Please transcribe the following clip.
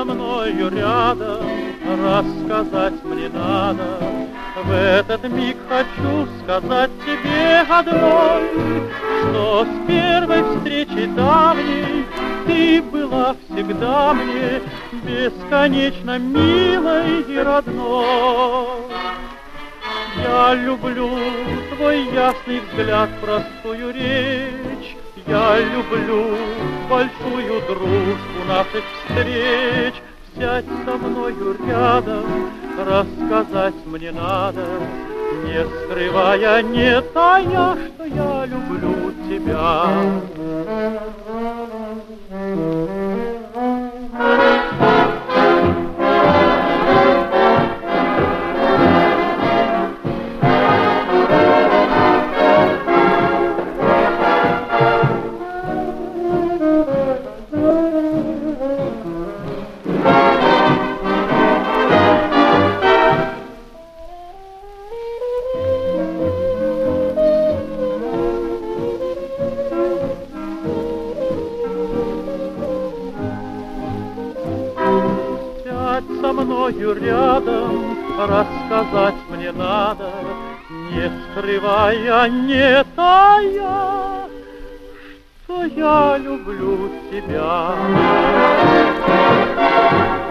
со мною рядом, рассказать мне надо. В этот миг хочу сказать тебе одной, что с первой встречи давней ты была всегда мне бесконечно милой и родной. Я люблю твой ясный взгляд, простую речь, я люблю большую дружбу наших встреч. Сядь со мною рядом, рассказать мне надо, не скрывая, не тая, что я люблю тебя. Со мною рядом, рассказать мне надо, не скрывая, не тая, что я люблю тебя.